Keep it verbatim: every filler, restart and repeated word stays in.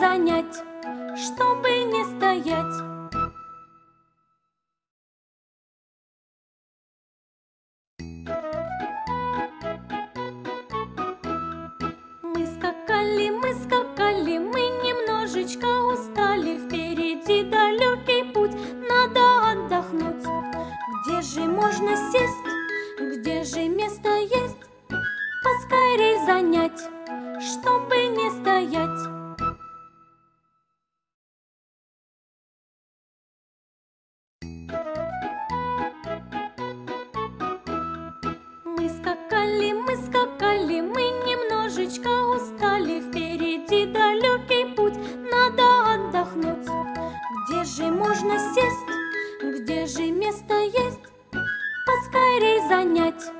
занять, чтобы не стоять. Мы скакали, мы скакали, мы немножечко устали. Впереди далекий путь, надо отдохнуть. Где же можно сесть, где же место есть? Поскорей занять, чтобы не стоять. Мы скакали, мы скакали, мы немножечко устали. Впереди далекий путь, надо отдохнуть. Где же можно сесть, где же место есть? Поскорей занять,